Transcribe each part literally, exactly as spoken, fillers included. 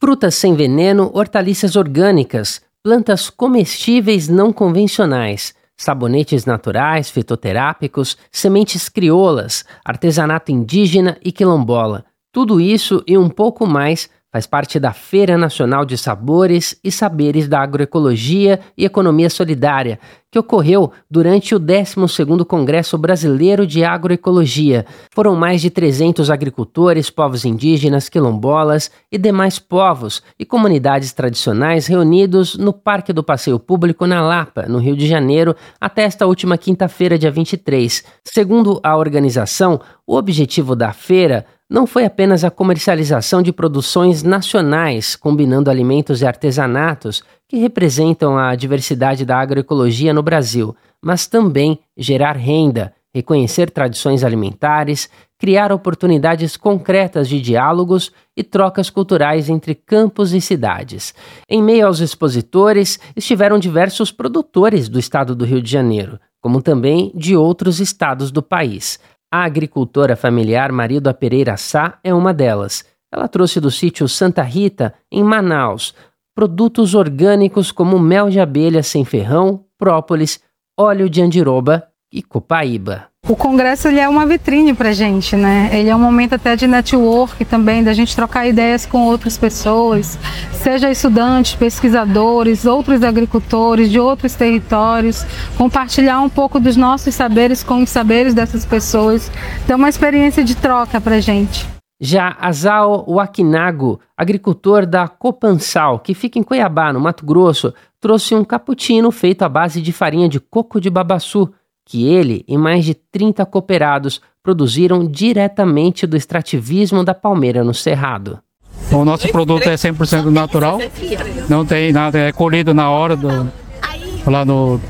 Frutas sem veneno, hortaliças orgânicas, plantas comestíveis não convencionais, sabonetes naturais, fitoterápicos, sementes crioulas, artesanato indígena e quilombola. Tudo isso e um pouco mais faz parte da Feira Nacional de Sabores e Saberes da Agroecologia e Economia Solidária, que ocorreu durante o décimo segundo Congresso Brasileiro de Agroecologia. Foram mais de trezentos agricultores, povos indígenas, quilombolas e demais povos e comunidades tradicionais reunidos no Parque do Passeio Público na Lapa, no Rio de Janeiro, até esta última quinta-feira, dia vinte e três. Segundo a organização, o objetivo da feira não foi apenas a comercialização de produções nacionais, combinando alimentos e artesanatos que representam a diversidade da agroecologia no Brasil, mas também gerar renda, reconhecer tradições alimentares, criar oportunidades concretas de diálogos e trocas culturais entre campos e cidades. Em meio aos expositores, estiveram diversos produtores do estado do Rio de Janeiro, como também de outros estados do país. A agricultora familiar Marilda Pereira Sá é uma delas. Ela trouxe do sítio Santa Rita, em Manaus, produtos orgânicos como mel de abelha sem ferrão, própolis, óleo de andiroba e copaíba. O congresso ele é uma vitrine para a gente, né? Ele é um momento até de network também, da gente trocar ideias com outras pessoas, seja estudantes, pesquisadores, outros agricultores de outros territórios, compartilhar um pouco dos nossos saberes com os saberes dessas pessoas. Então é uma experiência de troca para a gente. Já Azao Wakinago, agricultor da Copansal, que fica em Cuiabá, no Mato Grosso, trouxe um cappuccino feito à base de farinha de coco de babaçu, que ele e mais de trinta cooperados produziram diretamente do extrativismo da palmeira no Cerrado. O nosso produto é cem por cento natural, não tem nada, é colhido na hora, do, lá no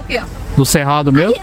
do Cerrado mesmo.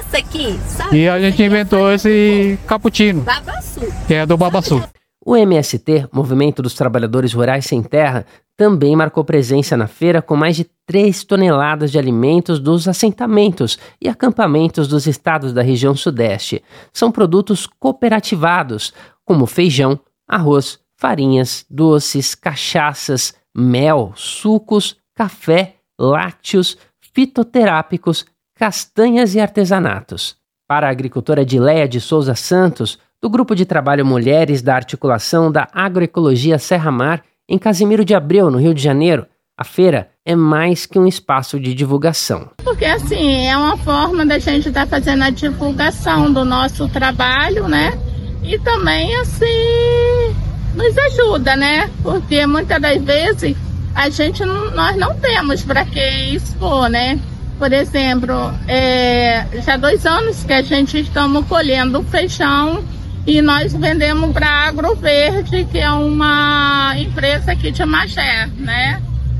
E a gente inventou esse cappuccino, que é do babaçu. O M S T, Movimento dos Trabalhadores Rurais Sem Terra, também marcou presença na feira com mais de três toneladas de alimentos dos assentamentos e acampamentos dos estados da região sudeste. São produtos cooperativados, como feijão, arroz, farinhas, doces, cachaças, mel, sucos, café, lácteos, fitoterápicos, castanhas e artesanatos. Para a agricultora Edileia de Souza Santos, do Grupo de Trabalho Mulheres da Articulação da Agroecologia Serra Mar, em Casimiro de Abreu, no Rio de Janeiro, a feira é mais que um espaço de divulgação. Porque, assim, é uma forma da gente estar tá fazendo a divulgação do nosso trabalho, né? E também, assim, nos ajuda, né? Porque muitas das vezes a gente não, nós não temos para que expor, né? Por exemplo, é, já há dois anos que a gente estamos colhendo feijão e nós vendemos para a Agroverde, que é uma empresa aqui de Magé, né?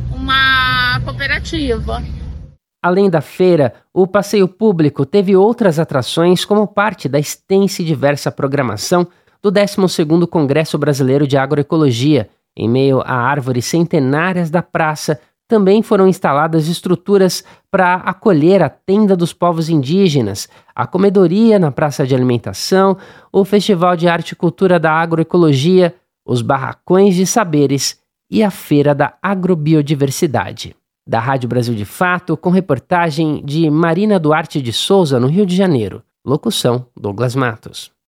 Uma cooperativa. Além da feira, o passeio público teve outras atrações como parte da extensa e diversa programação do décimo segundo Congresso Brasileiro de Agroecologia. Em meio a árvores centenárias da praça, também foram instaladas estruturas para acolher a tenda dos povos indígenas, a comedoria na praça de alimentação, o Festival de Arte e Cultura da Agroecologia, os barracões de saberes e a Feira da Agrobiodiversidade. Da Rádio Brasil de Fato, com reportagem de Marina Duarte de Souza, no Rio de Janeiro. Locução: Douglas Matos.